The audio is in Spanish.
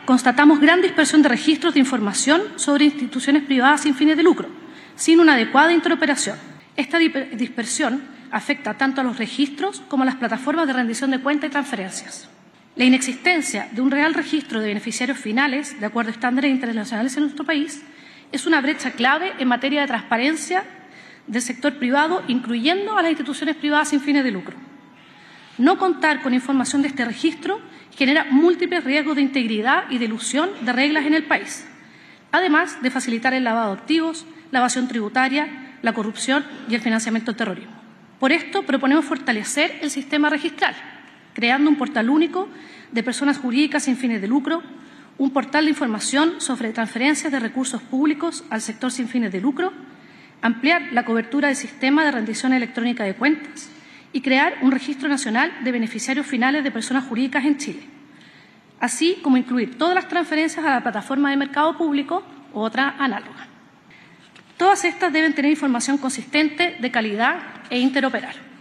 constatamos gran dispersión de registros de información sobre instituciones privadas sin fines de lucro, sin una adecuada interoperación. Esta dispersión afecta tanto a los registros como a las plataformas de rendición de cuentas y transferencias. La inexistencia de un real registro de beneficiarios finales, de acuerdo a estándares internacionales en nuestro país, es una brecha clave en materia de transparencia del sector privado, incluyendo a las instituciones privadas sin fines de lucro. No contar con información de este registro genera múltiples riesgos de integridad y de elusión de reglas en el país, además de facilitar el lavado de activos, la evasión tributaria, la corrupción y el financiamiento del terrorismo. Por esto, proponemos fortalecer el sistema registral, creando un portal único de personas jurídicas sin fines de lucro, un portal de información sobre transferencias de recursos públicos al sector sin fines de lucro, ampliar la cobertura del sistema de rendición electrónica de cuentas y crear un registro nacional de beneficiarios finales de personas jurídicas en Chile, así como incluir todas las transferencias a la plataforma de mercado público u otra análoga. Todas estas deben tener información consistente, de calidad e interoperable.